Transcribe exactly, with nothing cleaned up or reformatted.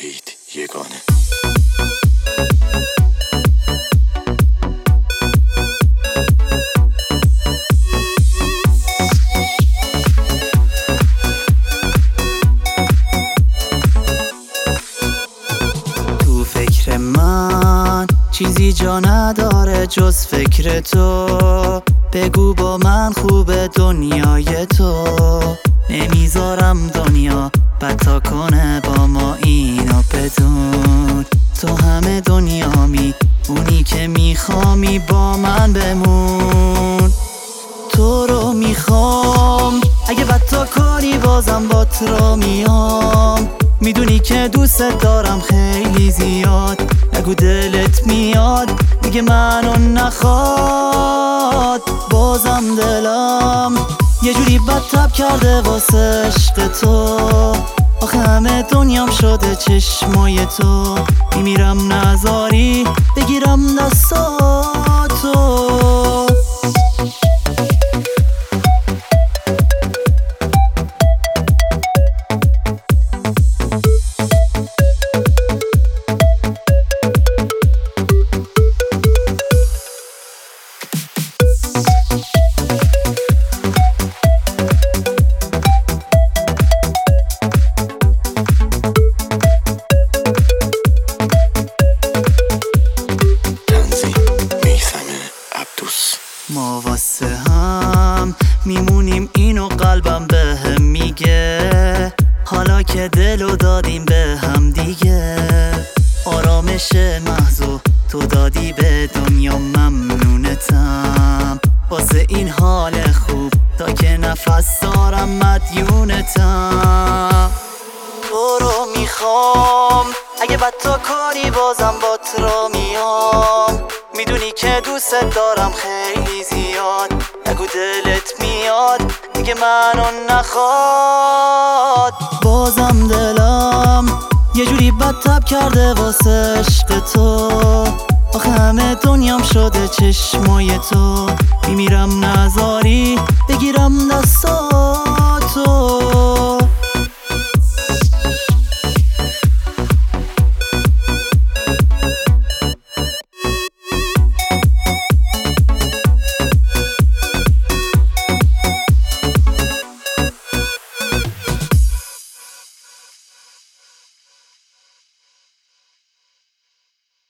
وحید یگانه. تو فکر من چیزی جا نداره جز فکر تو. بگو با من خوبه دنیای تو. نمیذارم دنیا بتا کنه با ما اینو بدون. تو همه دنیامی، اونی که میخوامی با من بمون. تو رو میخوام، اگه بتا کنی بازم بات رو میام. میدونی که دوست دارم خیلی زیاد. نگو دلت میاد دیگه منو نخواد. بازم دلم یه جوری بدتب کرده واسه عشق تو. آخه همه دنیام شده چشمای تو. میمیرم نذاری بگیرم دستاتو. ما واسه هم میمونیم اینو قلبم به هم میگه. حالا که دلو دادیم به هم دیگه. آرامش محضو تو دادی به دنیا، ممنونتم واسه این حال خوب. تا که نفس دارم مدیونتم. تو رو میخوام، اگه بتا کاری بازم بات رو میام. میدونی که دوست دارم خیلی زیاد. نگو دلت میاد دیگه منو نخواد. بازم دلم یه جوری بدتب کرده واسه عشق تو. آخه همه دنیام شده چشمای تو. میمیرم نذاری بگیرم دستات.